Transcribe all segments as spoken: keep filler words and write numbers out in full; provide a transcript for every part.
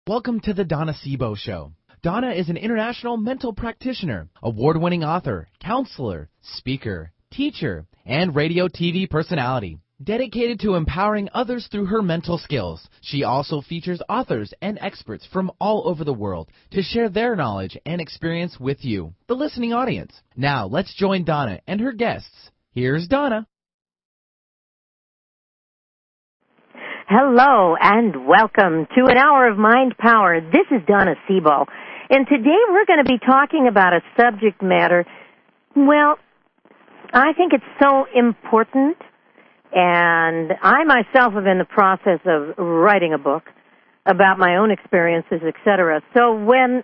Welcome to the Donna Sebo Show. Donna is an international mental practitioner, award-winning author, counselor, speaker, teacher, and radio T V personality. Dedicated to empowering others through her mental skills, she also features authors and experts from all over the world to share their knowledge and experience with you, the listening audience. Now, let's join Donna and her guests. Here's Donna. Hello and welcome to an hour of Mind Power. This is Donna Sebo, and today we're going to be talking about a subject matter, well, I think it's so important, and I myself am in the process of writing a book about my own experiences, et cetera. So when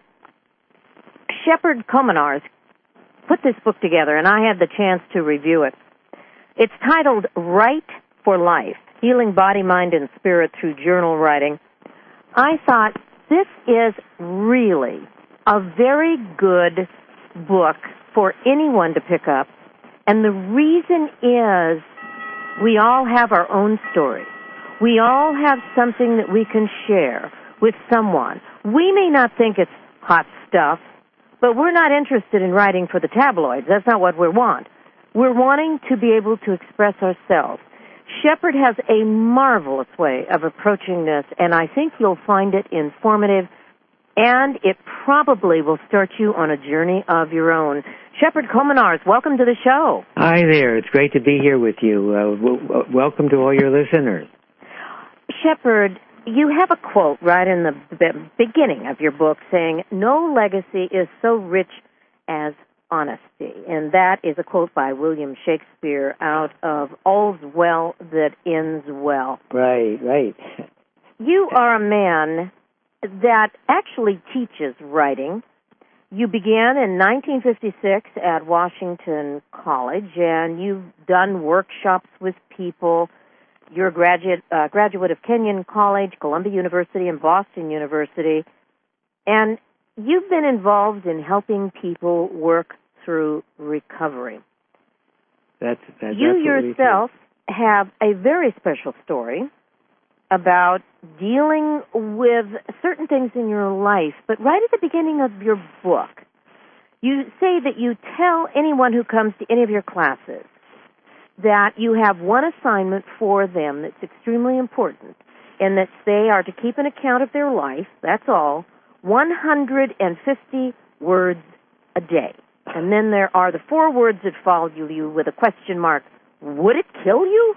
Shepard Kominars put this book together, and I had the chance to review it, it's titled Write for Life, Healing Body, Mind, and Spirit Through Journal Writing. I thought this is really a very good book for anyone to pick up. And the reason is we all have our own story. We all have something that we can share with someone. We may not think it's hot stuff, but we're not interested in writing for the tabloids. That's not what we want. We're wanting to be able to express ourselves. Shepard has a marvelous way of approaching this, and I think you'll find it informative, and it probably will start you on a journey of your own. Shepard Kominars, welcome to the show. Hi there. It's great to be here with you. Uh, w- w- welcome to all your listeners. Shepard, you have a quote right in the b- beginning of your book saying, "No legacy is so rich as honesty," and that is a quote by William Shakespeare out of All's Well That Ends Well. Right, right. You are a man that actually teaches writing. You began in nineteen fifty-six at Washington College, and you've done workshops with people. You're a graduate, uh, graduate of Kenyon College, Columbia University, and Boston University, and you've been involved in helping people work through recovery. That's, that's you yourself true. Have a very special story about dealing with certain things in your life, but right at the beginning of your book, you say that you tell anyone who comes to any of your classes that you have one assignment for them that's extremely important, and that they are to keep an account of their life, that's all, one hundred fifty words a day. And then there are the four words that follow you with a question mark. Would it kill you?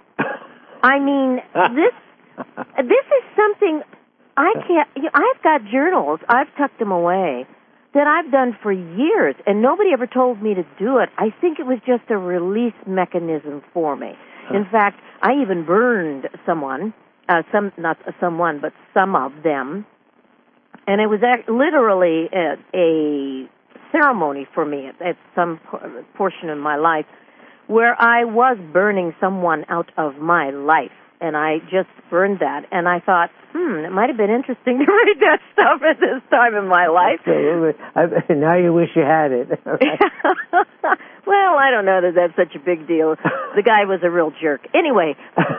I mean, this this is something I can't, you know, I've got journals, I've tucked them away, that I've done for years, and nobody ever told me to do it. I think it was just a release mechanism for me. In fact, I even burned someone, uh, some not someone, but some of them, and it was literally a, a ceremony for me at, at some portion of my life where I was burning someone out of my life, and I just burned that, and I thought, hmm, it might have been interesting to read that stuff at this time in my life. Absolutely. I, now you wish you had it. Well, I don't know that that's such a big deal. The guy was a real jerk. Anyway.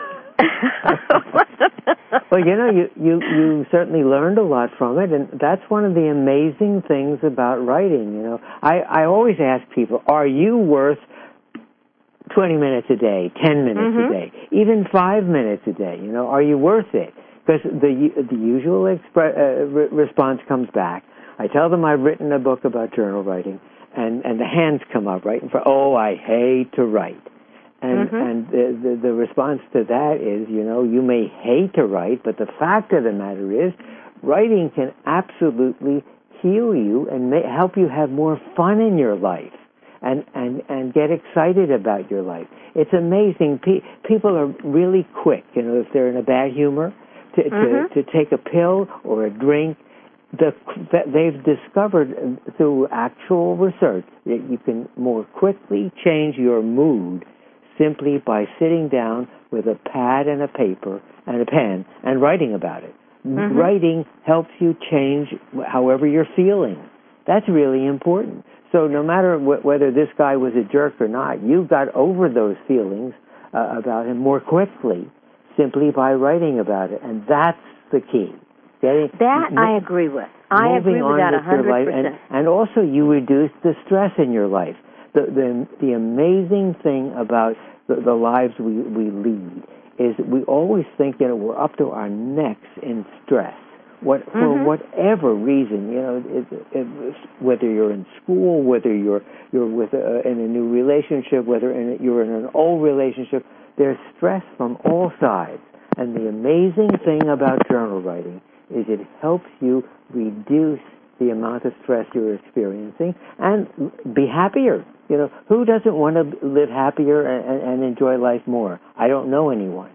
Well, you know, you, you, you certainly learned a lot from it, and that's one of the amazing things about writing, you know. I, I always ask people, are you worth twenty minutes a day, ten minutes mm-hmm. a day, even five minutes a day, you know, are you worth it? Because the, the usual expre- uh, re- response comes back. I tell them I've written a book about journal writing, and, and the hands come up right in front. Oh, I hate to write. And, mm-hmm. and the, the, the response to that is, you know, you may hate to write, but the fact of the matter is, writing can absolutely heal you and may, help you have more fun in your life and, and, and get excited about your life. It's amazing. Pe- people are really quick, you know, if they're in a bad humor, to, mm-hmm. to, to take a pill or a drink. The, that they've discovered through actual research that you can more quickly change your mood simply by sitting down with a pad and a paper and a pen and writing about it. Mm-hmm. Writing helps you change however you're feeling. That's really important. So no matter wh- whether this guy was a jerk or not, you got over those feelings uh, about him more quickly simply by writing about it. And that's the key. Getting, that I agree with. I agree with that one hundred percent. And, and also you reduce the stress in your life. The, the, the amazing thing about the, the lives we, we lead is we always think, you know, we're up to our necks in stress. What, mm-hmm. For whatever reason, you know, it, it, whether you're in school, whether you're you're with a, in a new relationship, whether in a, you're in an old relationship, there's stress from all sides. And the amazing thing about journal writing is it helps you reduce the amount of stress you're experiencing and be happier. You know, who doesn't want to live happier and, and enjoy life more? I don't know anyone.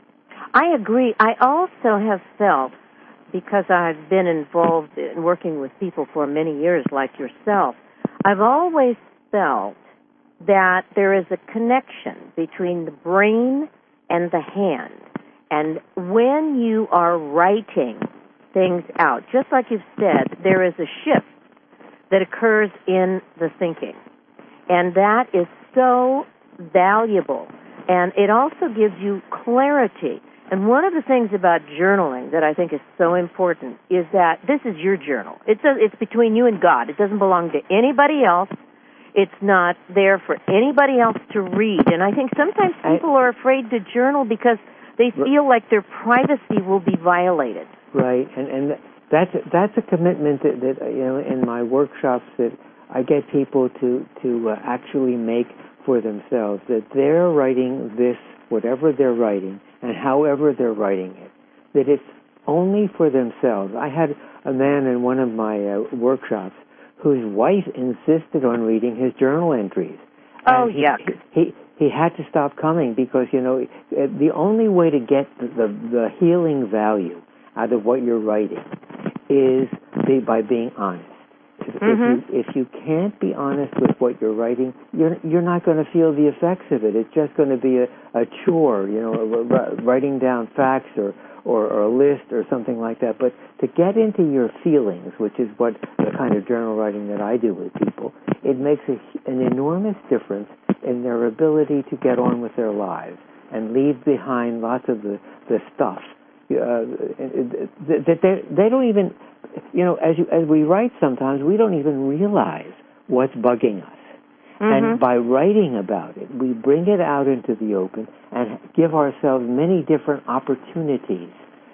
I agree. I also have felt, because I've been involved in working with people for many years like yourself, I've always felt that there is a connection between the brain and the hand. And when you are writing things out, just like you've said, there is a shift that occurs in the thinking. And that is so valuable. And it also gives you clarity. And one of the things about journaling that I think is so important is that this is your journal. It's a, it's between you and God. It doesn't belong to anybody else. It's not there for anybody else to read. And I think sometimes people are afraid to journal because they feel like their privacy will be violated. Right, and and that's that's a commitment that, that you know in my workshops that I get people to to uh, actually make for themselves, that they're writing this, whatever they're writing, and however they're writing it, that it's only for themselves. I had a man in one of my uh, workshops whose wife insisted on reading his journal entries. Oh, he, yuck. He, he had to stop coming because, you know, the only way to get the, the, the healing value out of what you're writing is be, by being honest. If, mm-hmm. if, you, if you can't be honest with what you're writing, you're, you're not going to feel the effects of it. It's just going to be a, a chore, you know, writing down facts or, or, or a list or something like that. But to get into your feelings, which is what the kind of journal writing that I do with people, it makes a, an enormous difference in their ability to get on with their lives and leave behind lots of the, the stuff uh, that they, they don't even, you know, as you, as we write sometimes, we don't even realize what's bugging us. Mm-hmm. And by writing about it, we bring it out into the open and give ourselves many different opportunities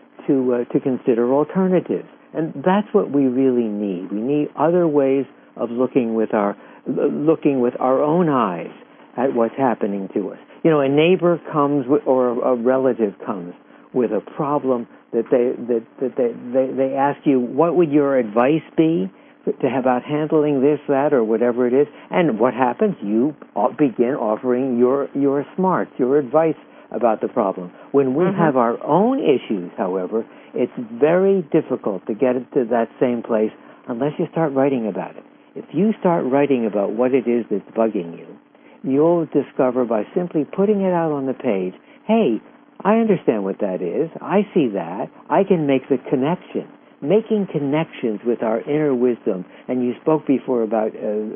to uh, to consider alternatives. And that's what we really need. We need other ways of looking with our looking with our own eyes at what's happening to us. You know, a neighbor comes with, or a relative comes with a problem that they that, that they, they they ask you, what would your advice be to about handling this, that, or whatever it is? And what happens? You begin offering your your smarts, your advice about the problem. When we mm-hmm. have our own issues, however, it's very difficult to get to that same place unless you start writing about it. If you start writing about what it is that's bugging you, you'll discover by simply putting it out on the page, hey, I understand what that is. I see that. I can make the connection. Making connections with our inner wisdom. And you spoke before about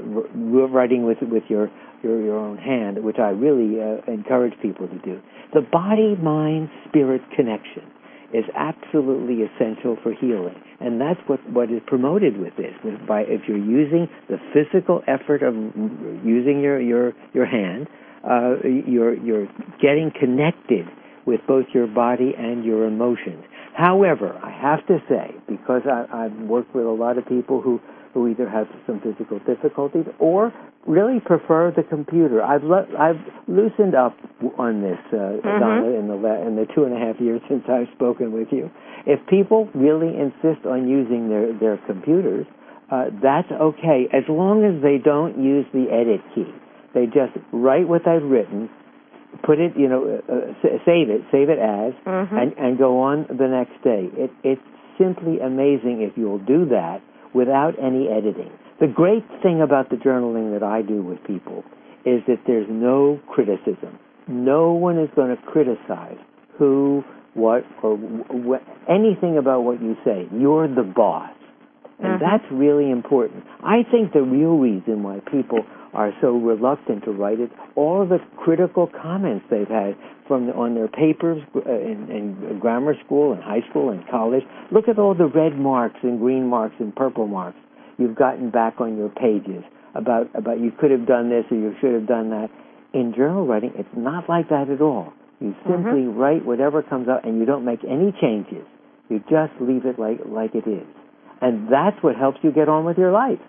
uh, writing with with your, your your own hand, which I really uh, encourage people to do. The body-mind-spirit connection is absolutely essential for healing, and that's what, what is promoted with this. With, by if you're using the physical effort of using your your your hand, uh, you're you're getting connected with both your body and your emotions. However, I have to say, because I, I've worked with a lot of people who, who either have some physical difficulties or really prefer the computer, I've le- I've loosened up on this, uh, mm-hmm. Donna, in the la- in the two and a half years since I've spoken with you. If people really insist on using their their computers, uh, that's okay, as long as they don't use the edit key. They just write what they've written, put it, you know, uh, save it, save it as, mm-hmm. and, and go on the next day. It, it's simply amazing if you'll do that without any editing. The great thing about the journaling that I do with people is that there's no criticism. No one is going to criticize who, what, or wh- anything about what you say. You're the boss. And mm-hmm. that's really important. I think the real reason why people are so reluctant to write it. All of the critical comments they've had from on their papers uh, in, in grammar school and high school and college. Look at all the red marks and green marks and purple marks you've gotten back on your pages about, about you could have done this or you should have done that. In journal writing, it's not like that at all. You simply mm-hmm. write whatever comes out and you don't make any changes. You just leave it like, like it is. And that's what helps you get on with your life.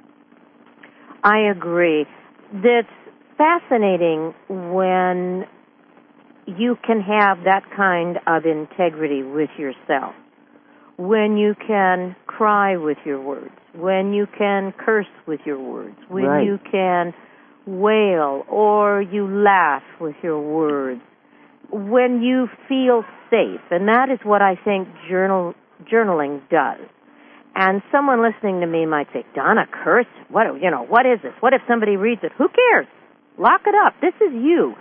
I agree. That's fascinating when you can have that kind of integrity with yourself, when you can cry with your words, when you can curse with your words, when right. you can wail or you laugh with your words, when you feel safe. And that is what I think journal journaling does. And someone listening to me might say, Donna, curse? What, you know, what is this? What if somebody reads it? Who cares? Lock it up. This is you.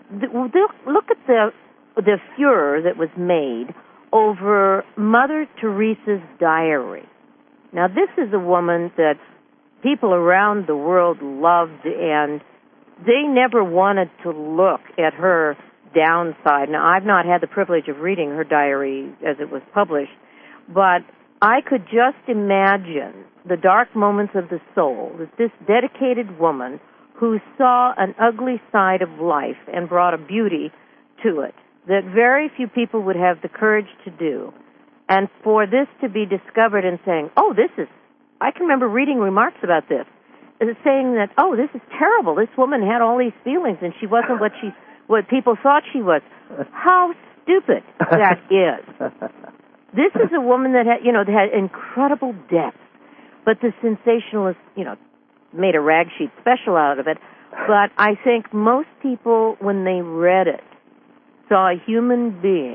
Look at the the furor that was made over Mother Teresa's diary. Now, this is a woman that people around the world loved, and they never wanted to look at her downside. Now, I've not had the privilege of reading her diary as it was published, but I could just imagine the dark moments of the soul that this dedicated woman who saw an ugly side of life and brought a beauty to it that very few people would have the courage to do. And for this to be discovered and saying, oh, this is, I can remember reading remarks about this, saying that, oh, this is terrible. This woman had all these feelings and she wasn't what she, what people thought she was. How stupid that is. This is a woman that had, you know, that had incredible depth, but the sensationalist, you know, made a rag sheet special out of it. But I think most people, when they read it, saw a human being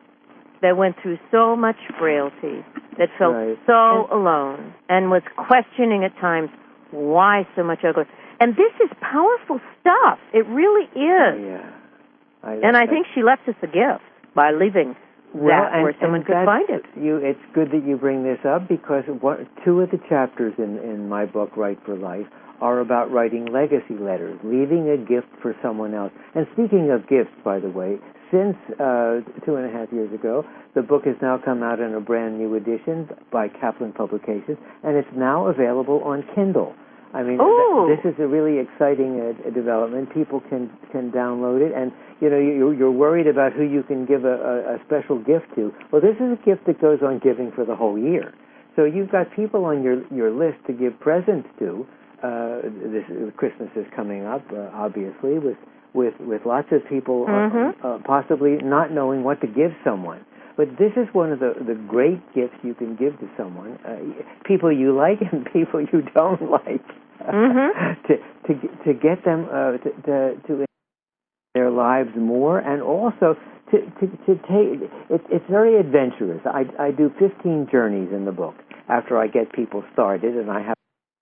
that went through so much frailty, that felt right. so alone, and was questioning at times why so much ugly. And this is powerful stuff. It really is. Yeah. I, and I, I think she left us a gift by leaving well, that and, where someone could find it. You, it's good that you bring this up because what, two of the chapters in, in my book, Write for Life, are about writing legacy letters, leaving a gift for someone else. And speaking of gifts, by the way, since uh, two and a half years ago, the book has now come out in a brand new edition by Kaplan Publications, and it's now available on Kindle. I mean, th- this is a really exciting uh, development. People can, can download it, and you know you, you're worried about who you can give a, a, a special gift to. Well, this is a gift that goes on giving for the whole year. So you've got people on your your list to give presents to. Uh, this Christmas is coming up, uh, obviously, with with with lots of people mm-hmm. uh, uh, possibly not knowing what to give someone. But this is one of the, the great gifts you can give to someone, uh, people you like and people you don't like, mm-hmm. to to to get them uh, to, to to their lives more, and also to to, to take. It, it's very adventurous. I I do fifteen journeys in the book after I get people started, and I have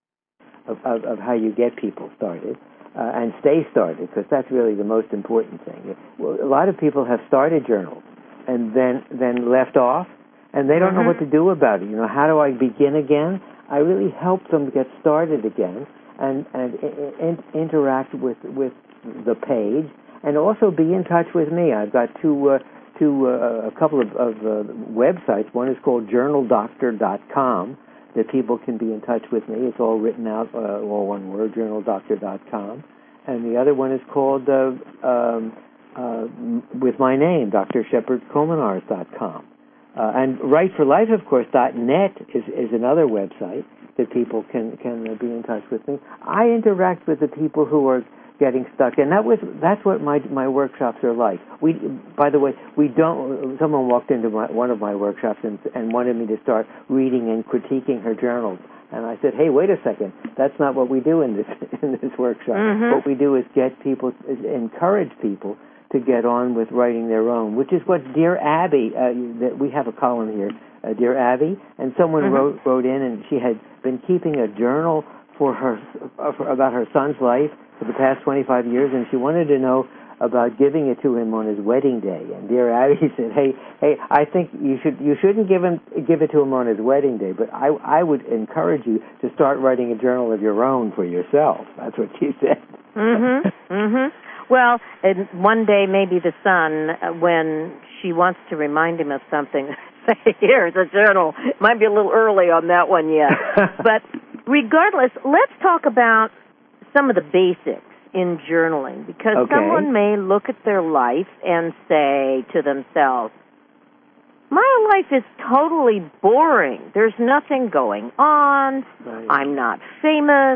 of of, of how you get people started. Uh, and stay started, because that's really the most important thing. Well, a lot of people have started journals and then then left off, and they don't mm-hmm. know what to do about it. You know, how do I begin again? I really help them get started again and and, and interact with with the page, and also be in touch with me. I've got two uh, two uh, a couple of, of uh, websites. One is called journal doctor dot com. That people can be in touch with me. It's all written out, uh, all one word, journal doctor dot com. And the other one is called, uh, um, uh, with my name, D R Shepard Komenars dot com. Uh, and Write for Life, of course, .net is, is another website that people can, can uh, be in touch with me. I interact with the people who are getting stuck, and that was that's what my my workshops are like. We, by the way, we don't. Someone walked into my, one of my workshops and, and wanted me to start reading and critiquing her journals, and I said, "Hey, wait a second. That's not what we do in this in this workshop. Mm-hmm. What we do is get people, is encourage people to get on with writing their own, which is what Dear Abby. Uh, that we have a column here, uh, Dear Abby, and someone mm-hmm. wrote wrote in, and she had been keeping a journal for her uh, for, about her son's life for the past twenty-five years, and she wanted to know about giving it to him on his wedding day. And dear Abby said, "Hey, hey, I think you should you shouldn't give him give it to him on his wedding day, but I I would encourage you to start writing a journal of your own for yourself." That's what she said. Mhm. Mhm. Well, and one day maybe the son, uh, when she wants to remind him of something, say, "Here's a journal." It might be a little early on that one yet, but regardless, let's talk about some of the basics in journaling, because okay. someone may look at their life and say to themselves, "My life is totally boring. There's nothing going on. Right. I'm not famous.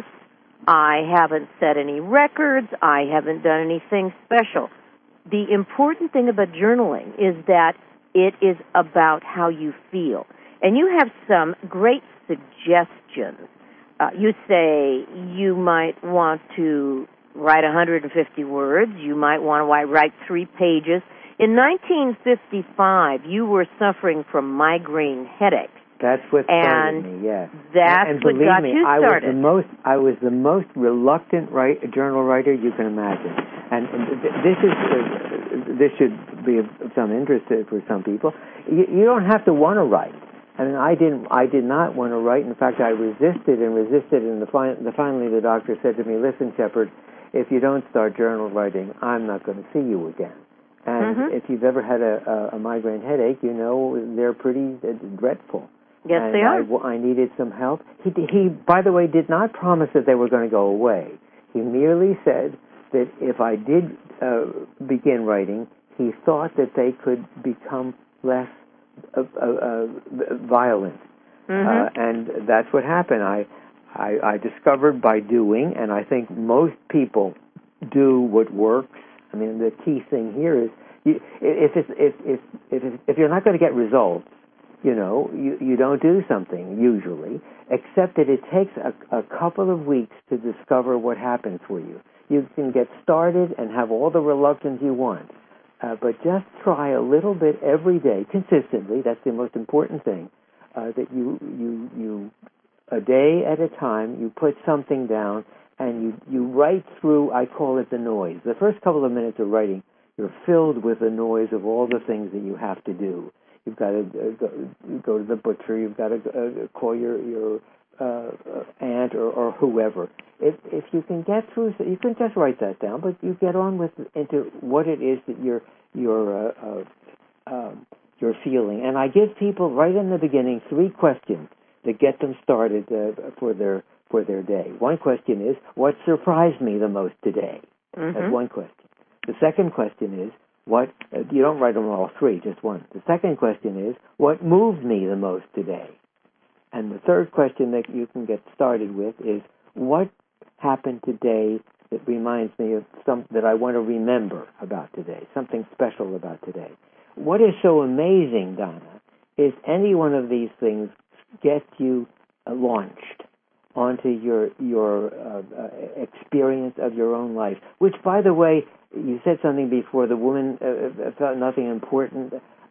I haven't set any records. I haven't done anything special." The important thing about journaling is that it is about how you feel. And you have some great suggestions. Uh, you say you might want to write one hundred fifty words. You might want to write three pages. In nineteen fifty-five, you were suffering from migraine headaches. That's what started and me, yes. That's and, and what believe got me, you I started. was the most I was the most reluctant write, journal writer you can imagine. And, and th- this is uh, this should be of some interest for some people. You, you don't have to want to write. I mean, I didn't. I did not want to write. In fact, I resisted and resisted, and the, fi- the finally the doctor said to me, "Listen, Shepard, if you don't start journal writing, I'm not going to see you again." And mm-hmm. if you've ever had a, a, a migraine headache, you know they're pretty uh, dreadful. Yes, and they are. I, I needed some help. He, he, by the way, did not promise that they were going to go away. He merely said that if I did uh, begin writing, he thought that they could become less uh, uh, uh, violent. Mm-hmm. Uh, and that's what happened. I, I, I discovered by doing, and I think most people do what works. I mean, the key thing here is you, if, it's, if, if, if, if you're not going to get results, you know, you, you don't do something usually, except that it takes a, a couple of weeks to discover what happens for you. You can get started and have all the reluctance you want, uh, but just try a little bit every day, consistently. That's the most important thing, uh, that you, you, you, a day at a time, you put something down and you, you write through, I call it the noise. The first couple of minutes of writing, you're filled with the noise of all the things that you have to do. You've got to uh, go, go to the butcher. You've got to uh, call your your uh, aunt or, or whoever. If if you can get through, you can just write that down. But you get on with into what it is that you're you're uh, uh, um, you're feeling. And I give people right in the beginning three questions that get them started uh, for their for their day. One question is, what surprised me the most today? Mm-hmm. That's one question. The second question is, What uh, you don't write them all three, just one. The second question is, what moved me the most today? And the third question that you can get started with is, what happened today that reminds me of some that I want to remember about today, something special about today? What is so amazing, Donna, is any one of these things gets you uh, launched onto your your uh, uh, experience of your own life, which, by the way, you said something before, the woman uh, felt nothing important.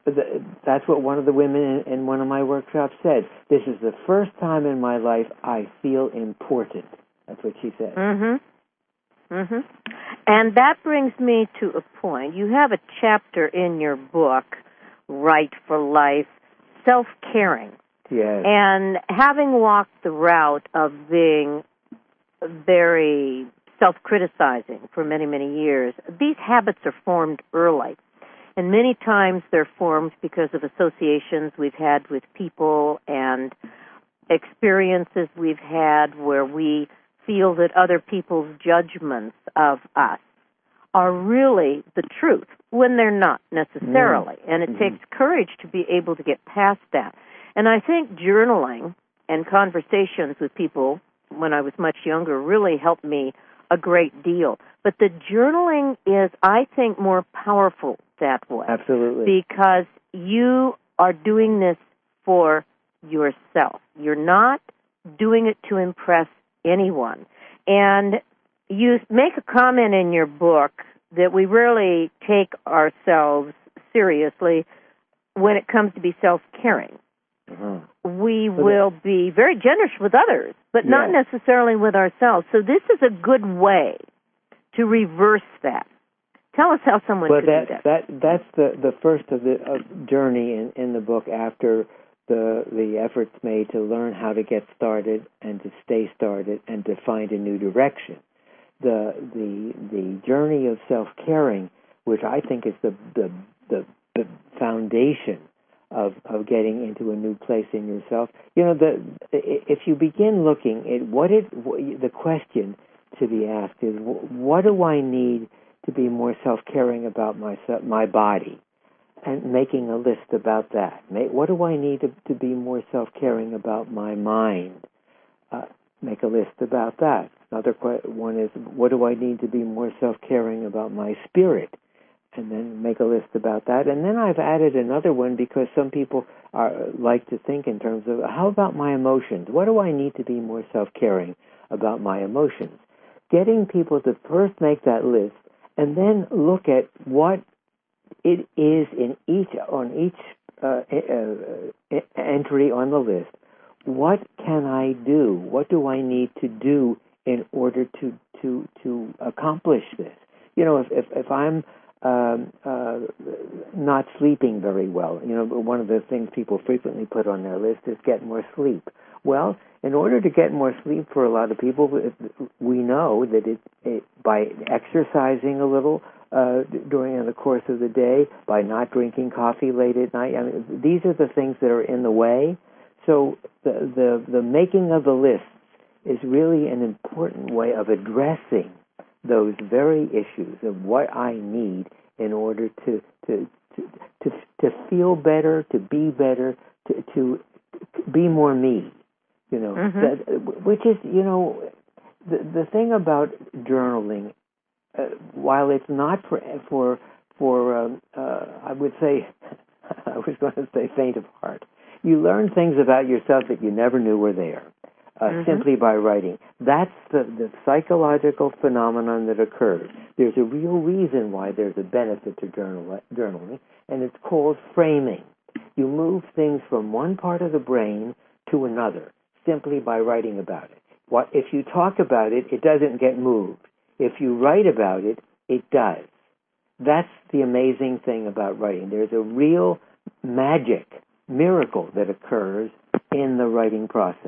That's what one of the women in, in one of my workshops said. This is the first time in my life I feel important. That's what she said. Mm-hmm. Mm-hmm. And that brings me to a point. You have a chapter in your book, Right for Life, self-caring. Yes. And having walked the route of being very self-criticizing for many, many years, these habits are formed early. And many times they're formed because of associations we've had with people and experiences we've had where we feel that other people's judgments of us are really the truth when they're not necessarily. Mm. And it mm-hmm. takes courage to be able to get past that. And I think journaling and conversations with people when I was much younger really helped me a great deal. But the journaling is, I think, more powerful that way. Absolutely. Because you are doing this for yourself. You're not doing it to impress anyone. And you make a comment in your book that we rarely take ourselves seriously when it comes to be self-caring. Uh-huh. We but will it, be very generous with others, but yes. not necessarily with ourselves. So this is a good way to reverse that, Tell us how someone well, could that, do that. that. That's the, the first of the of journey in, in the book after the the efforts made to learn how to get started and to stay started and to find a new direction. The the the journey of self-caring, which I think is the the, the, the foundation of of getting into a new place in yourself. You know, the if you begin looking at what it the question to be asked is, what do I need to be more self-caring about myself, my body, and making a list about that. What do I need to, to be more self-caring about my mind? Uh, make a list about that. Another one is, what do I need to be more self-caring about my spirit? And then make a list about that. And then I've added another one because some people are, like to think in terms of, how about my emotions? What do I need to be more self-caring about my emotions? Getting people to first make that list and then look at what it is in each on each uh, uh, entry on the list. What can I do? What do I need to do in order to to to accomplish this? You know, if if, if I'm um, uh, not sleeping very well, you know, one of the things people frequently put on their list is get more sleep. Well, in order to get more sleep for a lot of people, we know that it, it by exercising a little uh, during the course of the day, by not drinking coffee late at night, I mean, these are the things that are in the way. So the, the the making of the lists is really an important way of addressing those very issues of what I need in order to to to to, to feel better, to be better, to to be more me. You know, mm-hmm. that, which is, you know, the the thing about journaling, uh, while it's not for for for um, uh, I would say, I was going to say faint of heart. You learn things about yourself that you never knew were there, uh, mm-hmm. simply by writing. That's the, the psychological phenomenon that occurs. There's a real reason why there's a benefit to journal, journaling, and it's called framing. You move things from one part of the brain to another simply by writing about it. What, if you talk about it, it doesn't get moved. If you write about it, it does. That's the amazing thing about writing. There's a real magic, miracle that occurs in the writing process.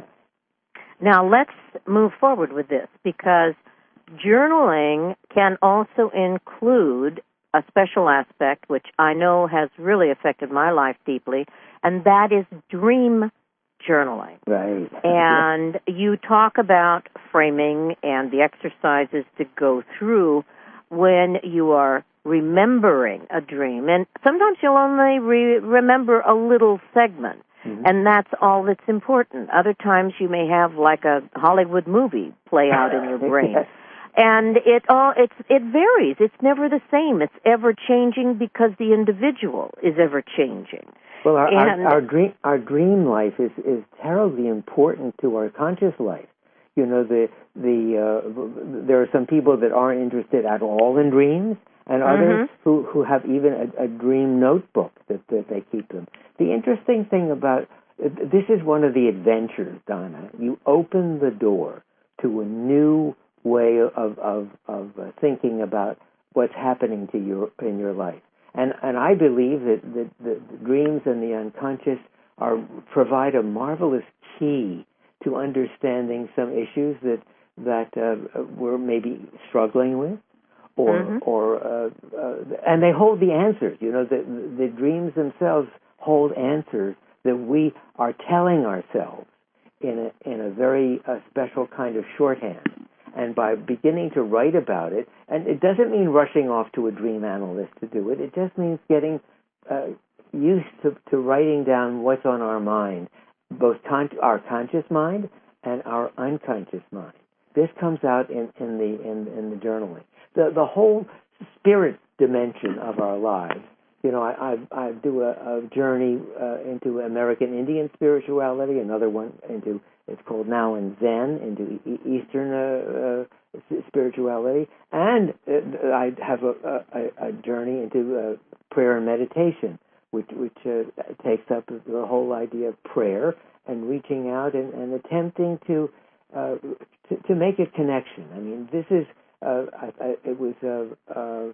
Now let's move forward with this, because journaling can also include a special aspect which I know has really affected my life deeply, and that is dream journaling. Right. And you talk about framing and the exercises to go through when you are remembering a dream. And sometimes you'll only re- remember a little segment, mm-hmm. and that's all that's important. Other times you may have like a Hollywood movie play out in your brain. Yes. And it all it's it varies. It's never the same. It's ever changing because the individual is ever changing. Well, our, our, our dream our dream life is, is terribly important to our conscious life. You know, the the uh, there are some people that aren't interested at all in dreams, and others mm-hmm. who, who have even a, a dream notebook that, that they keep them. The interesting thing about this is one of the adventures, Donna. You open the door to a new way of of, of uh, thinking about what's happening to you in your life. And and I believe that, that, that the dreams and the unconscious are provide a marvelous key to understanding some issues that that uh, we're maybe struggling with, or mm-hmm. or uh, uh, and they hold the answers. You know, the the dreams themselves hold answers that we are telling ourselves in a in a very uh, special kind of shorthand. And by beginning to write about it, and it doesn't mean rushing off to a dream analyst to do it, it just means getting uh, used to, to writing down what's on our mind, both con- our conscious mind and our unconscious mind. This comes out in, in the in, in the journaling. The the whole spirit dimension of our lives. You know, I I, I do a, a journey uh, into American Indian spirituality, another one into it's called now in Zen, into Eastern uh, uh, spirituality, and uh, I have a, a, a journey into uh, prayer and meditation, which which uh, takes up the whole idea of prayer and reaching out and, and attempting to, uh, to to make a connection. I mean, this is uh, I, I, it was uh, uh,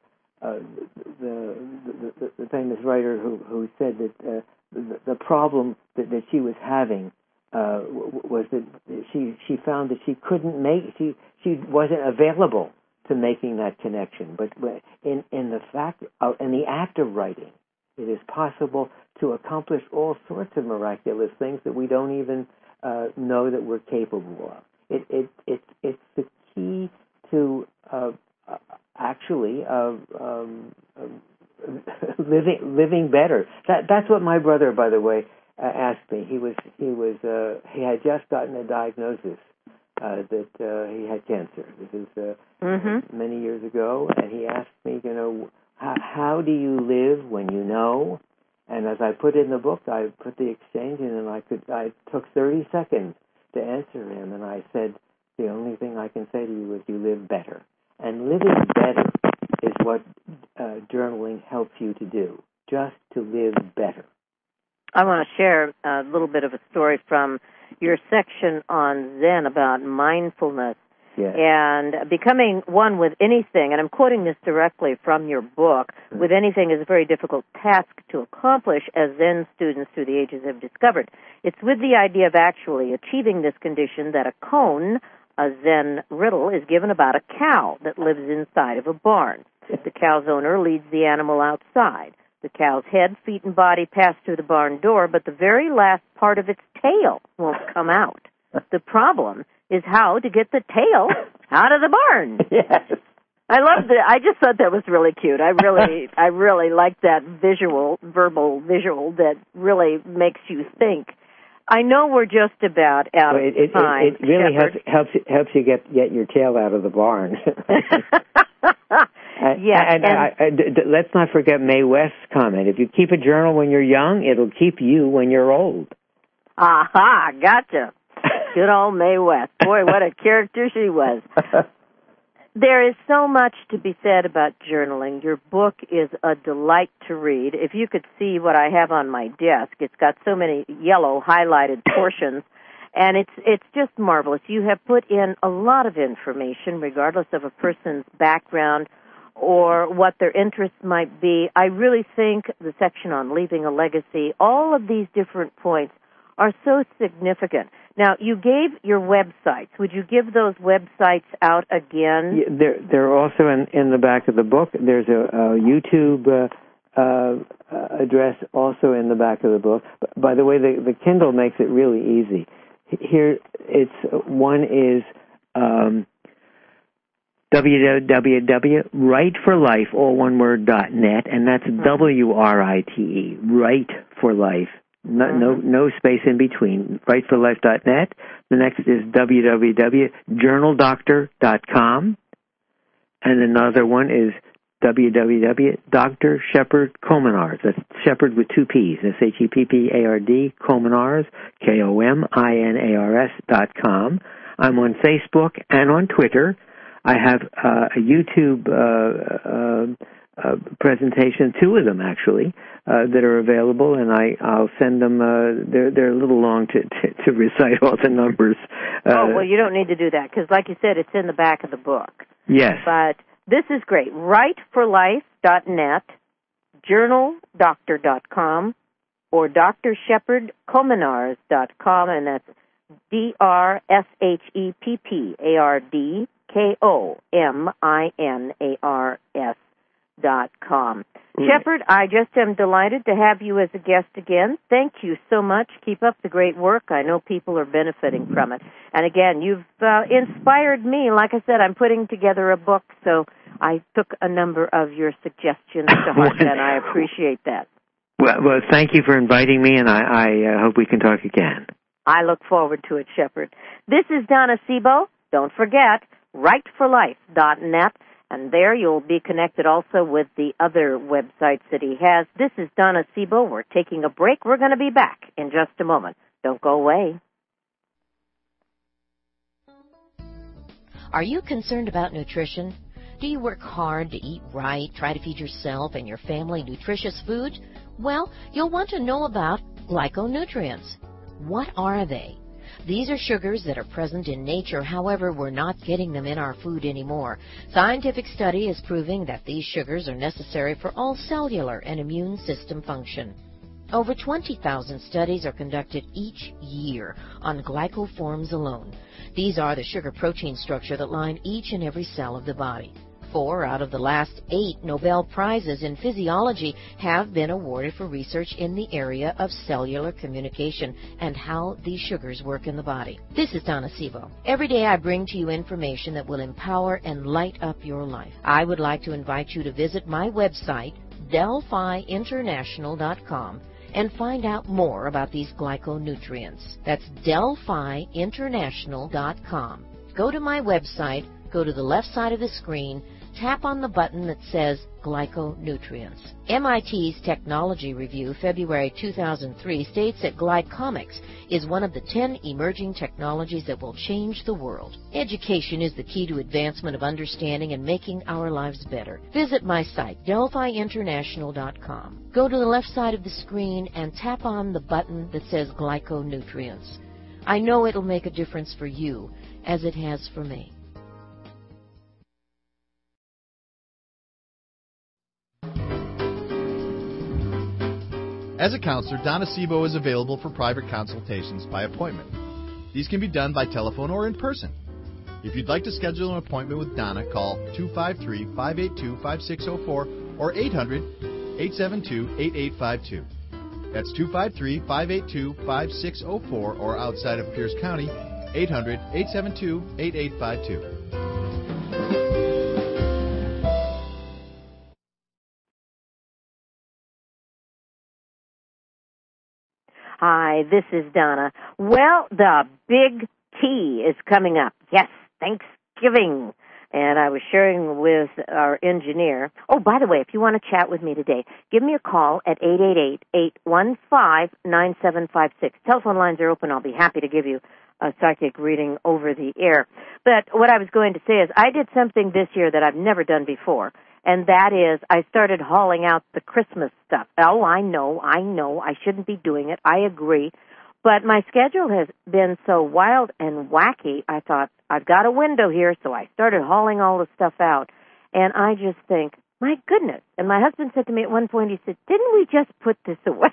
uh, the, the, the the famous writer who who said that uh, the, the problem that, that she was having uh, was that she she found that she couldn't make she she wasn't available to making that connection. But in in the fact of, in the act of writing, it is possible to accomplish all sorts of miraculous things that we don't even uh, know that we're capable of. It it it it's the key to uh, uh, actually uh, um, uh, living living better. That that's what my brother, by the way, uh, asked me. He was he was uh, he had just gotten a diagnosis uh, that uh, he had cancer. This is uh, mm-hmm. many years ago, and he asked me, you know, how, how do you live when you know? And as I put in the book, I put the exchange in, and I could I took thirty seconds to answer him, and I said, the only thing I can say to you is you live better. And living better is what uh, journaling helps you to do, just to live better. I want to share a little bit of a story from your section on Zen about mindfulness. Yes. And becoming one with anything, and I'm quoting this directly from your book, mm-hmm. with anything is a very difficult task to accomplish, as Zen students through the ages have discovered. It's with the idea of actually achieving this condition that a koan, a Zen riddle, is given about a cow that lives inside of a barn. The cow's owner leads the animal outside. The cow's head, feet, and body pass through the barn door, but the very last part of its tail won't come out. The problem is how to get the tail out of the barn. Yes. I love that. I just thought that was really cute. I really, I really like that visual, verbal visual that really makes you think. I know we're just about out well, of it, time. It, it really helps, helps helps you get get your tail out of the barn. Yeah, and, and, and I, I, d- d- let's not forget Mae West's comment. If you keep a journal when you're young, it'll keep you when you're old. Aha, gotcha. Good old Mae West. Boy, what a character she was. There is so much to be said about journaling. Your book is a delight to read. If you could see what I have on my desk, it's got so many yellow highlighted portions, and it's it's just marvelous. You have put in a lot of information, regardless of a person's background or what their interests might be. I really think the section on leaving a legacy, all of these different points are so significant. Now, you gave your websites. Would you give those websites out again? Yeah, they're, they're also in, in the back of the book. There's a, a YouTube uh, uh, address also in the back of the book. By the way, the, the Kindle makes it really easy. Here, it's one is um, w w w dot write for life, all one word, dot net, and that's mm-hmm. W R I T E, Write for Life. No, mm-hmm. no, no space in between. write for life dot net. The next is w w w dot journal doctor dot com, and another one is w w w dot Doctor Shepard Komenars. That's Shepard with two P's. S H E P P A R D Komenars, K O M I N A R S dot com. I'm on Facebook and on Twitter. I have uh, a YouTube uh, uh, uh, presentation, two of them actually, uh, that are available, and I, I'll send them. Uh, they're they're a little long to to, to recite all the numbers. Uh, oh well, you don't need to do that because, like you said, it's in the back of the book. Yes, but this is great. write for life dot net, journal doctor dot com, or Doctor Shepard Komenars dot com, and that's D R S H E P P A R D K O M I N A R S dot com. Mm. Shepard, I just am delighted to have you as a guest again. Thank you so much. Keep up the great work. I know people are benefiting from it. And again, you've uh, inspired me. Like I said, I'm putting together a book, so I took a number of your suggestions to heart, and I appreciate that. Well, well, thank you for inviting me, and I, I uh, hope we can talk again. I look forward to it, Shepard. This is Donna Sebo. Don't forget, write for life dot net. And there you'll be connected also with the other websites that he has. This is Donna Sebo. We're taking a break. We're going to be back in just a moment. Don't go away. Are you concerned about nutrition? Do you work hard to eat right, try to feed yourself and your family nutritious food? Well, you'll want to know about glyconutrients. What are they? These are sugars that are present in nature, however, we're not getting them in our food anymore. Scientific study is proving that these sugars are necessary for all cellular and immune system function. Over twenty thousand studies are conducted each year on glycoforms alone. These are the sugar-protein structure that line each and every cell of the body. Four out of the last eight Nobel Prizes in physiology have been awarded for research in the area of cellular communication and how these sugars work in the body. This is Donna Sebo. Every day I bring to you information that will empower and light up your life. I would like to invite you to visit my website, Delphi International dot com, and find out more about these glyconutrients. That's Delphi International dot com. Go to my website, go to the left side of the screen, tap on the button that says Glyconutrients. M I T's Technology Review, February two thousand three, states that glycomics is one of the ten emerging technologies that will change the world. Education is the key to advancement of understanding and making our lives better. Visit my site, Delphi International dot com. Go to the left side of the screen and tap on the button that says Glyconutrients. I know it'll make a difference for you, as it has for me. As a counselor, Donna Sebo is available for private consultations by appointment. These can be done by telephone or in person. If you'd like to schedule an appointment with Donna, call two five three, five eight two, five six zero four or eight hundred, eight seven two, eight eight five two. That's two five three, five eight two, five six zero four or outside of Pierce County, eight hundred, eight seven two, eight eight five two. Hi, this is Donna. Well, the big T is coming up. Yes, Thanksgiving. And I was sharing with our engineer. Oh, by the way, if you want to chat with me today, give me a call at eight eight eight, eight one five, nine seven five six. Telephone lines are open. I'll be happy to give you a psychic reading over the air. But what I was going to say is I did something this year that I've never done before. And that is, I started hauling out the Christmas stuff. Oh, I know, I know, I shouldn't be doing it. I agree. But my schedule has been so wild and wacky, I thought, I've got a window here, so I started hauling all the stuff out. And I just think, my goodness. And my husband said to me at one point, he said, didn't we just put this away?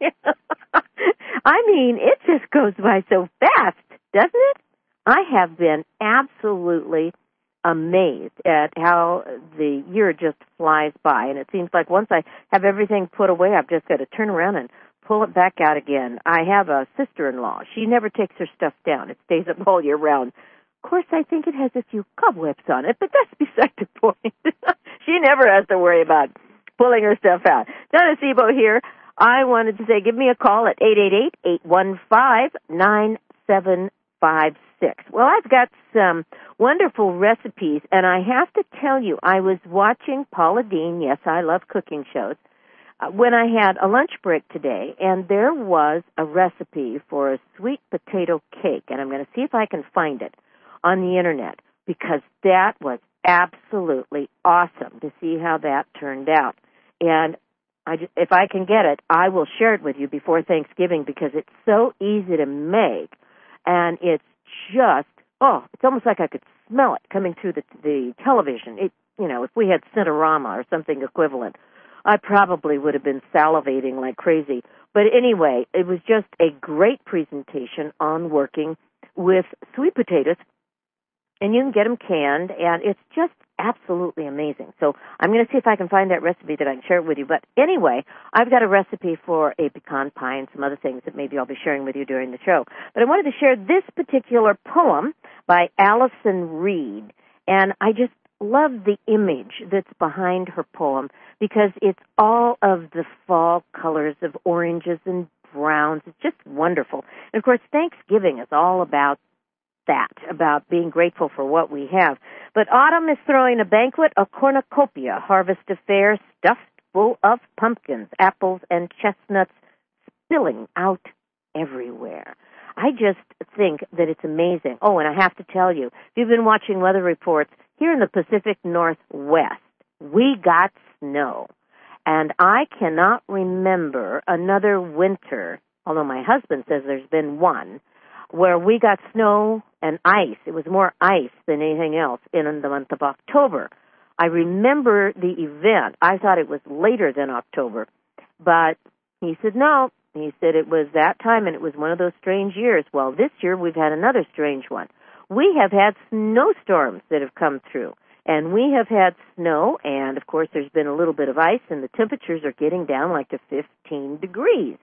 I mean, it just goes by so fast, doesn't it? I have been absolutely amazed at how the year just flies by, and it seems like once I have everything put away, I've just got to turn around and pull it back out again. I have a sister-in-law. She never takes her stuff down. It stays up all year round. Of course, I think it has a few cobwebs on it, but that's beside the point. She never has to worry about pulling her stuff out. Donna Sebo here. I wanted to say give me a call at eight eight eight, eight one five, nine seven five six. Well, I've got some wonderful recipes, and I have to tell you, I was watching Paula Deen. Yes, I love cooking shows. Uh, when I had a lunch break today, and there was a recipe for a sweet potato cake, and I'm going to see if I can find it on the internet, because that was absolutely awesome to see how that turned out. And I just, if I can get it, I will share it with you before Thanksgiving, because it's so easy to make, and it's just, oh, it's almost like I could smell it coming through the the television. It, you know, if we had Cinerama or something equivalent, I probably would have been salivating like crazy. But anyway, it was just a great presentation on working with sweet potatoes, and you can get them canned, and it's just absolutely amazing. So I'm going to see if I can find that recipe that I can share it with you. But anyway, I've got a recipe for a pecan pie and some other things that maybe I'll be sharing with you during the show. But I wanted to share this particular poem by Allison Reed, and I just love the image that's behind her poem, because it's all of the fall colors of oranges and browns. It's just wonderful. And, of course, Thanksgiving is all about that, about being grateful for what we have. But autumn is throwing a banquet, a cornucopia, harvest affair, stuffed full of pumpkins, apples, and chestnuts spilling out everywhere. I just think that it's amazing. Oh, and I have to tell you, if you've been watching weather reports, here in the Pacific Northwest, we got snow. And I cannot remember another winter, although my husband says there's been one, where we got snow and ice. It was more ice than anything else in the month of October. I remember the event. I thought it was later than October, but he said no. He said it was that time, and it was one of those strange years. Well, this year we've had another strange one. We have had snowstorms that have come through, and we have had snow, and, of course, there's been a little bit of ice, and the temperatures are getting down like to fifteen degrees.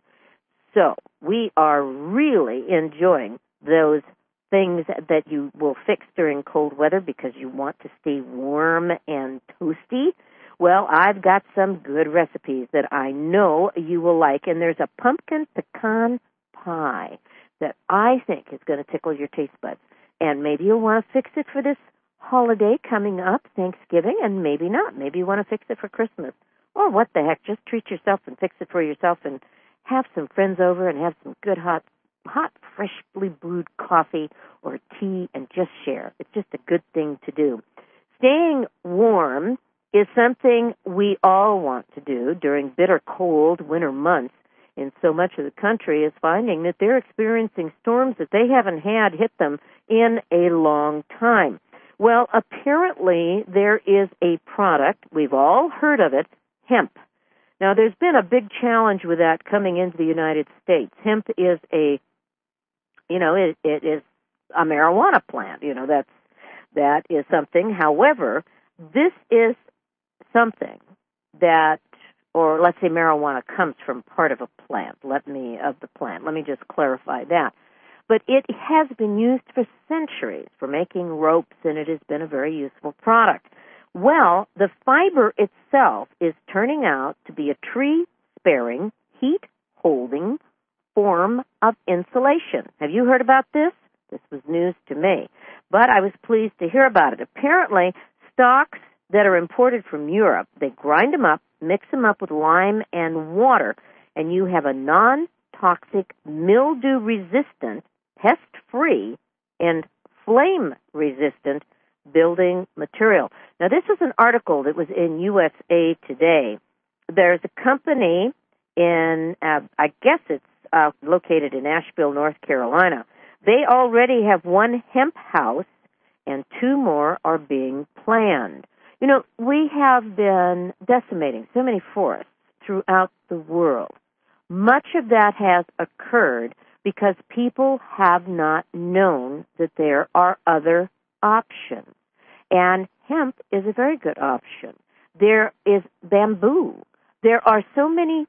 So we are really enjoying those things that you will fix during cold weather because you want to stay warm and toasty. Well, I've got some good recipes that I know you will like, and there's a pumpkin pecan pie that I think is going to tickle your taste buds. And maybe you'll want to fix it for this holiday coming up, Thanksgiving, and maybe not. Maybe you want to fix it for Christmas. Or what the heck, just treat yourself and fix it for yourself and have some friends over and have some good hot, hot, freshly brewed coffee or tea and just share. It's just a good thing to do. Staying warm is something we all want to do during bitter cold winter months. In so much of the country is finding that they're experiencing storms that they haven't had hit them in a long time. Well, apparently there is a product, we've all heard of it, hemp. Now, there's been a big challenge with that coming into the United States. Hemp is a, you know, it, it is a marijuana plant. You know, that's, that is something. However, this is something that, or let's say marijuana comes from part of a plant, let me, of the plant. Let me just clarify that. But it has been used for centuries for making ropes, and it has been a very useful product. Well, the fiber itself is turning out to be a tree-sparing, heat-holding form of insulation. Have you heard about this? This was news to me. But I was pleased to hear about it. Apparently, stalks that are imported from Europe, they grind them up, mix them up with lime and water, and you have a non-toxic, mildew-resistant, pest-free, and flame-resistant building material. Now, this is an article that was in U S A Today. There's a company in, uh, I guess it's uh, located in Asheville, North Carolina. They already have one hemp house, and two more are being planned. You know, we have been decimating so many forests throughout the world. Much of that has occurred because people have not known that there are other options. And hemp is a very good option. There is bamboo. There are so many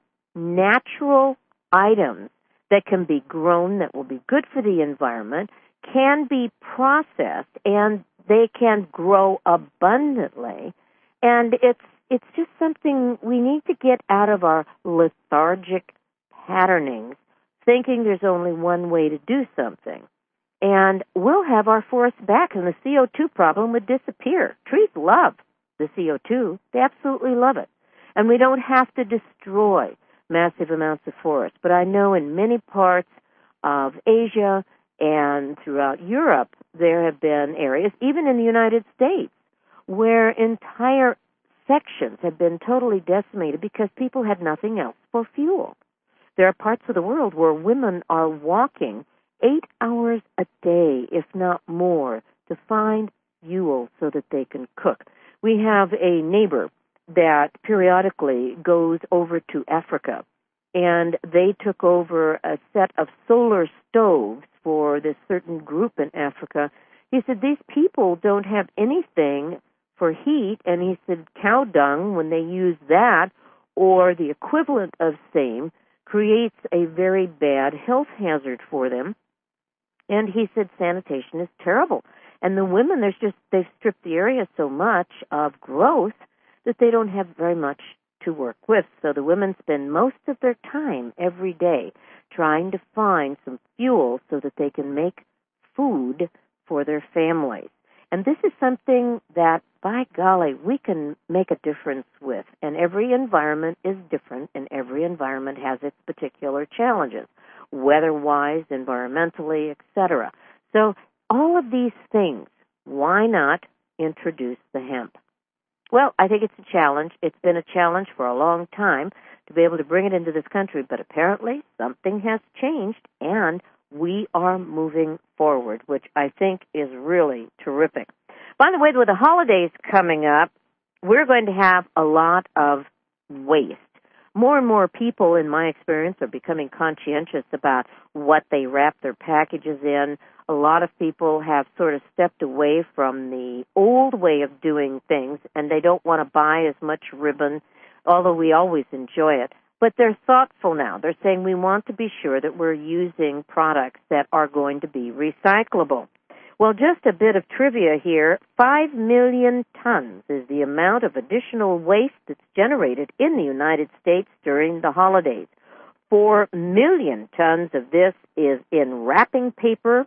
natural items that can be grown that will be good for the environment, can be processed, and they can grow abundantly. And it's it's just something we need to get out of our lethargic patternings, thinking there's only one way to do something. And we'll have our forests back, and the C O two problem would disappear. Trees love the C O two. They absolutely love it. And we don't have to destroy massive amounts of forest. But I know in many parts of Asia and throughout Europe, there have been areas, even in the United States, where entire sections have been totally decimated because people had nothing else for fuel. There are parts of the world where women are walking eight hours a day, if not more, to find fuel so that they can cook. We have a neighbor that periodically goes over to Africa, and they took over a set of solar stoves for this certain group in Africa. He said these people don't have anything for heat, and he said cow dung, when they use that, or the equivalent of same, creates a very bad health hazard for them. And he said sanitation is terrible. And the women, there's just, they've stripped the area so much of growth that they don't have very much to work with. So the women spend most of their time every day trying to find some fuel so that they can make food for their families. And this is something that, by golly, we can make a difference with. And every environment is different, and every environment has its particular challenges, weather-wise, environmentally, et cetera. So all of these things, why not introduce the hemp? Well, I think it's a challenge. It's been a challenge for a long time to be able to bring it into this country, but apparently something has changed, and we are moving forward, which I think is really terrific. By the way, with the holidays coming up, we're going to have a lot of waste. More and more people, in my experience, are becoming conscientious about what they wrap their packages in. A lot of people have sort of stepped away from the old way of doing things, and they don't want to buy as much ribbon, although we always enjoy it. But they're thoughtful now. They're saying we want to be sure that we're using products that are going to be recyclable. Well, just a bit of trivia here. Five million tons is the amount of additional waste that's generated in the United States during the holidays. Four million tons of this is in wrapping paper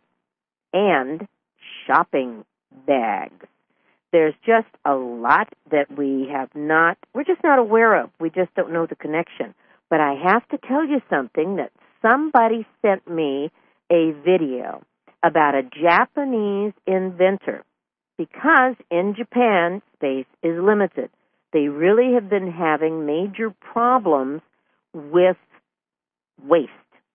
and shopping bags. There's just a lot that we have not, we're just not aware of. We just don't know the connection. But I have to tell you something, that somebody sent me a video about a Japanese inventor, because in Japan, space is limited. They really have been having major problems with waste.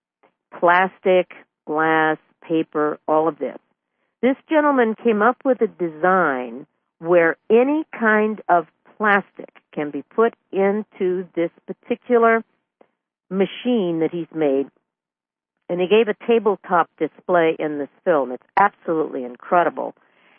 Plastic, glass, paper, all of this. This gentleman came up with a design where any kind of plastic can be put into this particular machine that he's made. And he gave a tabletop display in this film. It's absolutely incredible.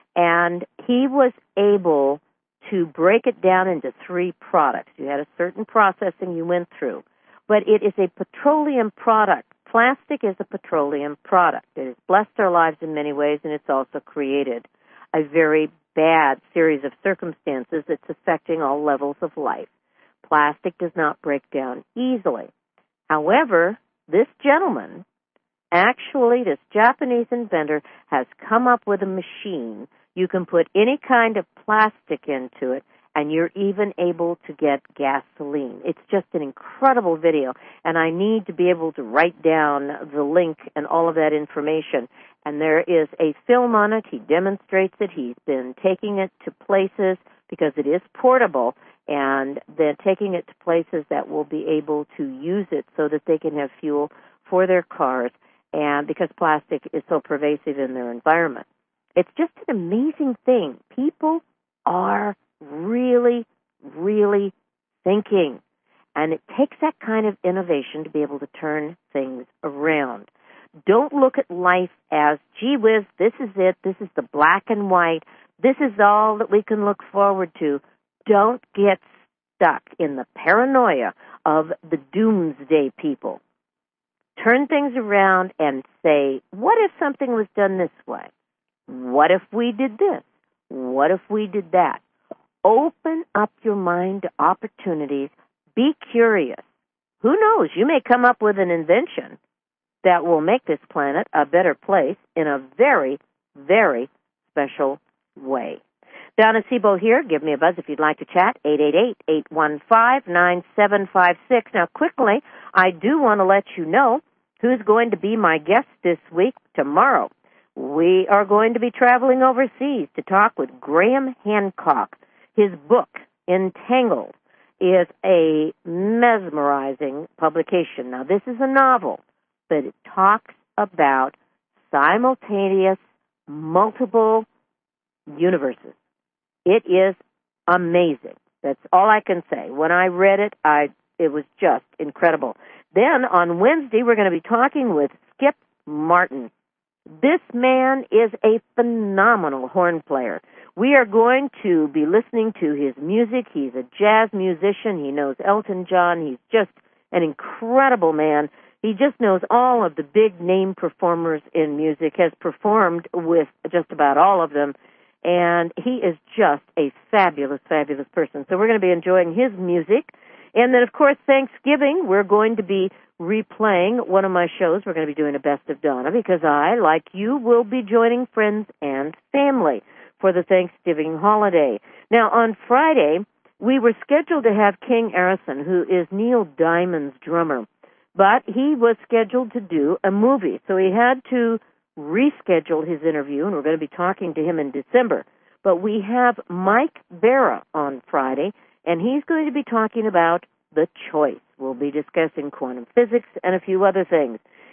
And he was able to break it down into three products. You had a certain processing you went through. But it is a petroleum product. Plastic is a petroleum product. It has blessed our lives in many ways, and it's also created a very bad series of circumstances that's affecting all levels of life. Plastic does not break down easily. However, this gentleman, actually, this Japanese inventor, has come up with a machine. You can put any kind of plastic into it, and you're even able to get gasoline. It's just an incredible video, and I need to be able to write down the link and all of that information. And there is a film on it. He demonstrates it. He's been taking it to places because it is portable, and they're taking it to places that will be able to use it so that they can have fuel for their cars, and because plastic is so pervasive in their environment. It's just an amazing thing. People are really, really thinking, and it takes that kind of innovation to be able to turn things around. Don't look at life as, gee whiz, this is it, this is the black and white, this is all that we can look forward to. Don't get stuck in the paranoia of the doomsday people. Turn things around and say, what if something was done this way? What if we did this? What if we did that? Open up your mind to opportunities. Be curious. Who knows? You may come up with an invention that will make this planet a better place in a very, very special way. Donna Sebo here. Give me a buzz if you'd like to chat. eight eight eight, eight one five, nine seven five six. Now, quickly, I do want to let you know who's going to be my guest this week. Tomorrow, we are going to be traveling overseas to talk with Graham Hancock. His book, Entangled, is a mesmerizing publication. Now, this is a novel, but it talks about simultaneous, multiple universes. It is amazing. That's all I can say. When I read it, I it was just incredible. Then on Wednesday, we're going to be talking with Skip Martin. This man is a phenomenal horn player. We are going to be listening to his music. He's a jazz musician. He knows Elton John. He's just an incredible man. He just knows all of the big name performers in music, has performed with just about all of them, and he is just a fabulous, fabulous person. So we're going to be enjoying his music. And then, of course, Thanksgiving, we're going to be replaying one of my shows. We're going to be doing a Best of Donna because I, like you, will be joining friends and family for the Thanksgiving holiday. Now, on Friday, we were scheduled to have King Arison, who is Neil Diamond's drummer, but he was scheduled to do a movie, so he had to reschedule his interview, and we're going to be talking to him in December. But we have Mike Barra on Friday, and he's going to be talking about The Choice. We'll be discussing quantum physics and a few other things.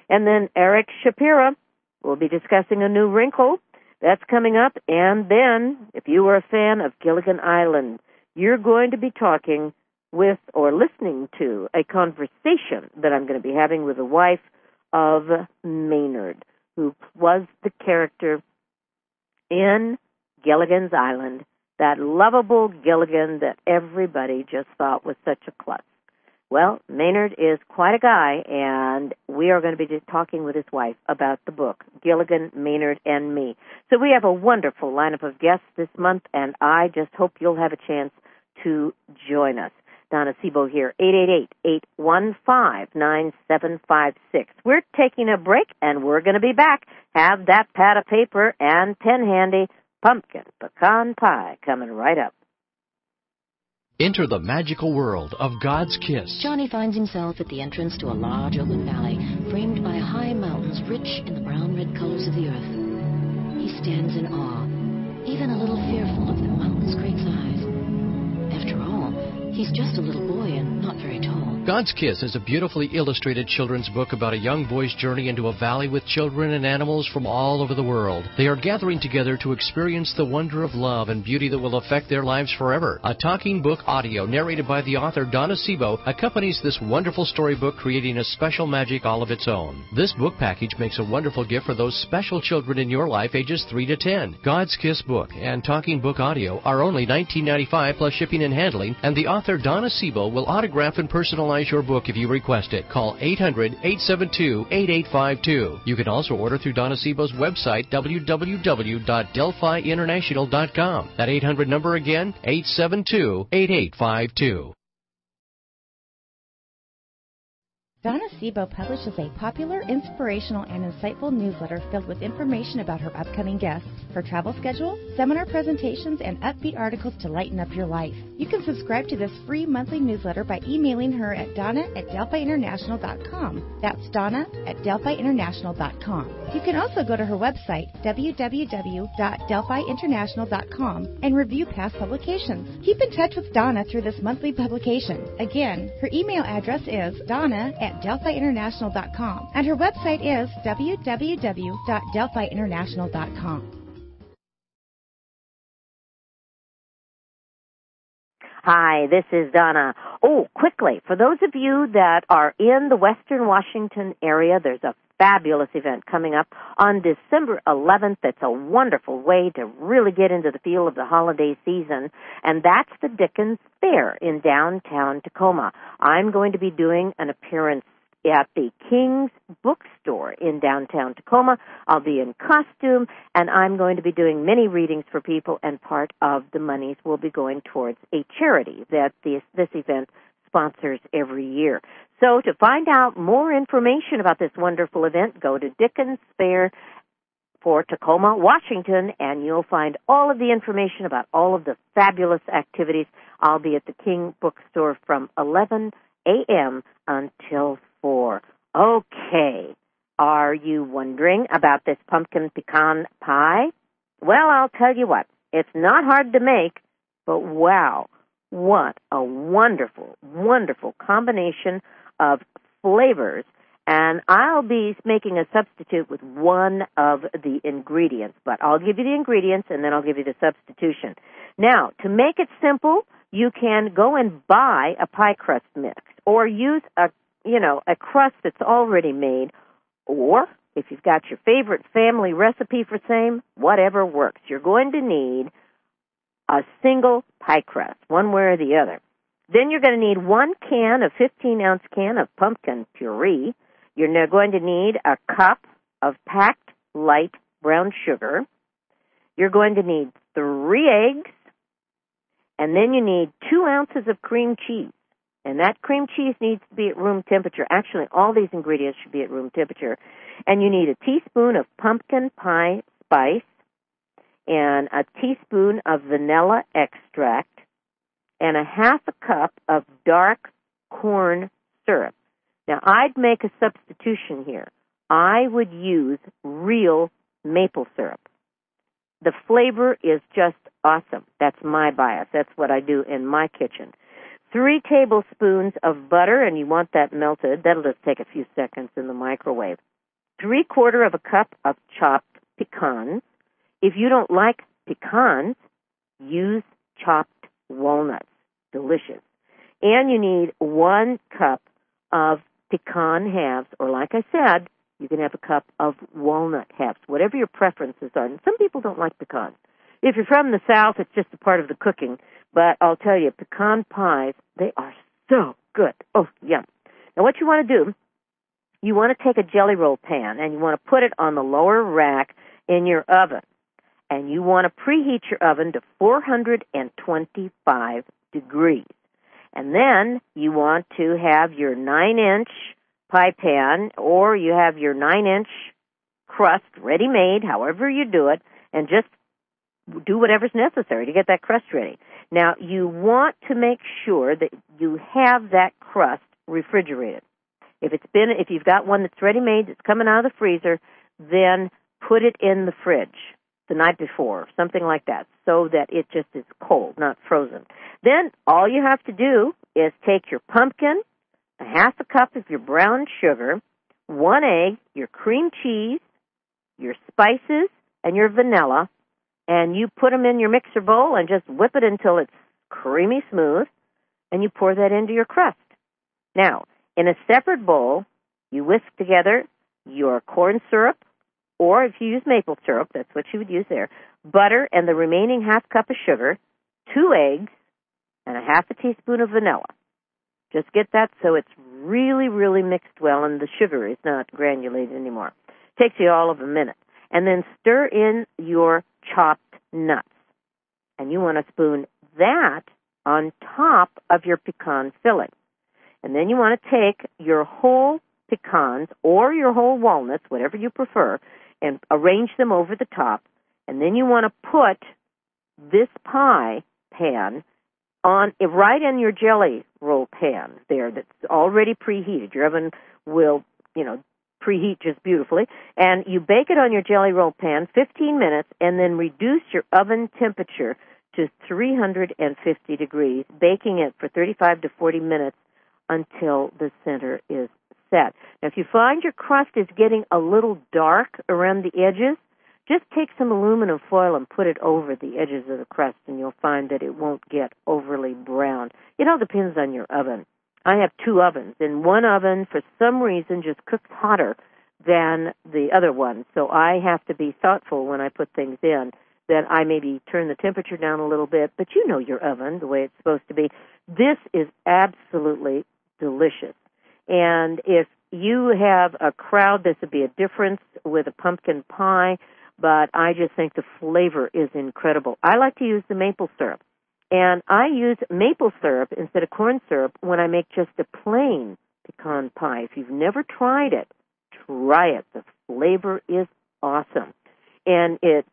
And then Eric Shapira will be discussing a new wrinkle. That's coming up. And then, if you are a fan of Gilligan Island, you're going to be talking with or listening to a conversation that I'm going to be having with the wife of Maynard, who was the character in Gilligan's Island, that lovable Gilligan that everybody just thought was such a klutz. Well, Maynard is quite a guy, and we are going to be just talking with his wife about the book, Gilligan, Maynard, and Me. So we have a wonderful lineup of guests this month, and I just hope you'll have a chance to join us. Donna Sebo here, eight eight eight, eight one five, nine seven five six. We're taking a break, and we're going to be back. Have that pad of paper and pen handy. Pumpkin pecan pie coming right up. Enter the magical world of God's Kiss. Johnny finds himself at the entrance to a large open valley, framed by high mountains rich in the brown-red colors of the earth. He stands in awe, even a little fearful of the mountain's great size. After all, he's just a little boy and not very tall. God's Kiss is a beautifully illustrated children's book about a young boy's journey into a valley with children and animals from all over the world. They are gathering together to experience the wonder of love and beauty that will affect their lives forever. A talking book audio narrated by the author Donna Sebo accompanies this wonderful storybook, creating a special magic all of its own. This book package makes a wonderful gift for those special children in your life ages three to ten. God's Kiss book and talking book audio are only nineteen ninety-five dollars plus shipping and handling, and the author Donna Sebo will autograph and personalize your book if you request it. Call eight hundred, eight seven two, eight eight five two. You can also order through Donna Sebo's website, w w w dot delphi international dot com. That eight hundred number again, eight seven two, eight eight five two. Donna Sebo publishes a popular, inspirational, and insightful newsletter filled with information about her upcoming guests, her travel schedule, seminar presentations, and upbeat articles to lighten up your life. You can subscribe to this free monthly newsletter by emailing her at donna at delphi international dot com. That's Donna at delphi international dot com. You can also go to her website, w w w dot delphi international dot com, and review past publications. Keep in touch with Donna through this monthly publication. Again, her email address is donna at delphi international dot com, and her website is w w w dot delphi international dot com. Hi, this is Donna. Oh, quickly, for those of you that are in the Western Washington area, there's a fabulous event coming up on December eleventh. That's a wonderful way to really get into the feel of the holiday season, and that's the Dickens Fair in downtown Tacoma. I'm going to be doing an appearance at the King's Bookstore in downtown Tacoma. I'll be in costume, and I'm going to be doing many readings for people, and part of the monies will be going towards a charity that this, this event sponsors every year. So to find out more information about this wonderful event, go to Dickens Fair for Tacoma, Washington, and you'll find all of the information about all of the fabulous activities. I'll be at the King Bookstore from eleven a.m. until four. Okay, are you wondering about this pumpkin pecan pie? Well, I'll tell you what, it's not hard to make, but wow, what a wonderful, wonderful combination of flavors. And I'll be making a substitute with one of the ingredients, but I'll give you the ingredients and then I'll give you the substitution. Now, to make it simple, you can go and buy a pie crust mix or use a, you know, a crust that's already made, or if you've got your favorite family recipe for same, whatever works. You're going to need a single pie crust, one way or the other. Then you're going to need one can, a fifteen-ounce can of pumpkin puree. You're now going to need a cup of packed light brown sugar. You're going to need three eggs, and then you need two ounces of cream cheese. And that cream cheese needs to be at room temperature. Actually, all these ingredients should be at room temperature. And you need a teaspoon of pumpkin pie spice and a teaspoon of vanilla extract and a half a cup of dark corn syrup. Now, I'd make a substitution here. I would use real maple syrup. The flavor is just awesome. That's my bias. That's what I do in my kitchen. Three tablespoons of butter, and you want that melted. That'll just take a few seconds in the microwave. three-quarter of a cup of chopped pecans. If you don't like pecans, use chopped walnuts. Delicious. And you need one cup of pecan halves, or like I said, you can have a cup of walnut halves, whatever your preferences are. And some people don't like pecans. If you're from the South, it's just a part of the cooking. But I'll tell you, pecan pies, they are so good. Oh, yum. Now, what you want to do, you want to take a jelly roll pan, and you want to put it on the lower rack in your oven. And you want to preheat your oven to four hundred twenty-five degrees. And then you want to have your nine-inch pie pan, or you have your nine-inch crust ready-made, however you do it, and just do whatever's necessary to get that crust ready. Now, you want to make sure that you have that crust refrigerated. If it's been, if you've got one that's ready-made, that's coming out of the freezer, then put it in the fridge the night before, something like that, so that it just is cold, not frozen. Then all you have to do is take your pumpkin, a half a cup of your brown sugar, one egg, your cream cheese, your spices, and your vanilla, and you put them in your mixer bowl and just whip it until it's creamy smooth, and you pour that into your crust. Now, in a separate bowl, you whisk together your corn syrup, or if you use maple syrup, that's what you would use there, butter and the remaining half cup of sugar, two eggs, and a half a teaspoon of vanilla. Just get that so it's really, really mixed well and the sugar is not granulated anymore. Takes you all of a minute. And then stir in your chopped nuts. And you want to spoon that on top of your pecan filling. And then you want to take your whole pecans or your whole walnuts, whatever you prefer, and arrange them over the top. And then you want to put this pie pan on right in your jelly roll pan there that's already preheated. Your oven will, you know, preheat just beautifully. And you bake it on your jelly roll pan fifteen minutes and then reduce your oven temperature to three hundred fifty degrees, baking it for thirty-five to forty minutes until the center is set. Now, if you find your crust is getting a little dark around the edges, just take some aluminum foil and put it over the edges of the crust, and you'll find that it won't get overly brown. It all depends on your oven. I have two ovens, and one oven, for some reason, just cooks hotter than the other one, so I have to be thoughtful when I put things in that I maybe turn the temperature down a little bit, but you know your oven, the way it's supposed to be. This is absolutely delicious. And if you have a crowd, this would be a difference with a pumpkin pie, but I just think the flavor is incredible. I like to use the maple syrup, and I use maple syrup instead of corn syrup when I make just a plain pecan pie. If you've never tried it, try it. The flavor is awesome, and it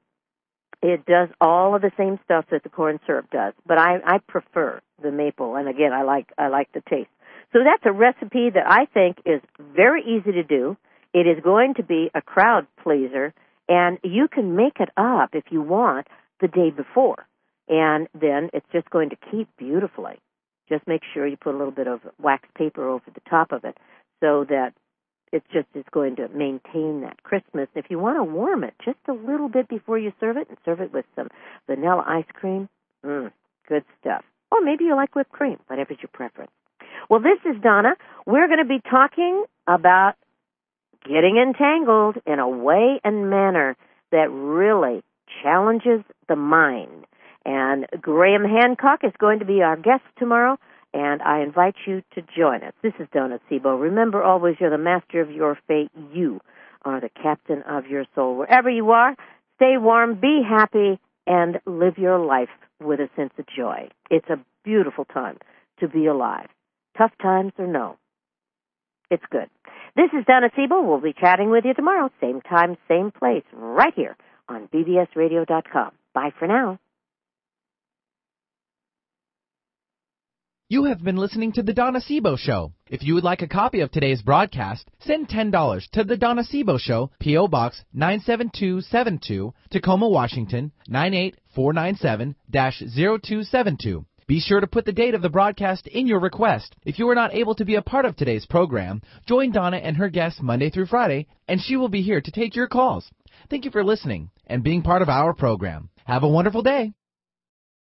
it does all of the same stuff that the corn syrup does, but I, I prefer the maple, and again, I like I like the taste. So that's a recipe that I think is very easy to do. It is going to be a crowd pleaser, and you can make it up if you want the day before, and then it's just going to keep beautifully. Just make sure you put a little bit of wax paper over the top of it so that it just is going to maintain that crispness. If you want to warm it just a little bit before you serve it, and serve it with some vanilla ice cream, mm, good stuff. Or maybe you like whipped cream, whatever's your preference. Well, this is Donna. We're going to be talking about getting entangled in a way and manner that really challenges the mind. And Graham Hancock is going to be our guest tomorrow, and I invite you to join us. This is Donna Sebo. Remember always, you're the master of your fate. You are the captain of your soul. Wherever you are, stay warm, be happy, and live your life with a sense of joy. It's a beautiful time to be alive. Tough times or no, it's good. This is Donna Sebo. We'll be chatting with you tomorrow, same time, same place, right here on B B S radio dot com. Bye for now. You have been listening to The Donna Sebo Show. If you would like a copy of today's broadcast, send ten dollars to The Donna Sebo Show, P O. Box nine seven two seven two, Tacoma, Washington, nine eight four nine seven, zero two seven two. Be sure to put the date of the broadcast in your request. If you are not able to be a part of today's program, join Donna and her guests Monday through Friday, and she will be here to take your calls. Thank you for listening and being part of our program. Have a wonderful day.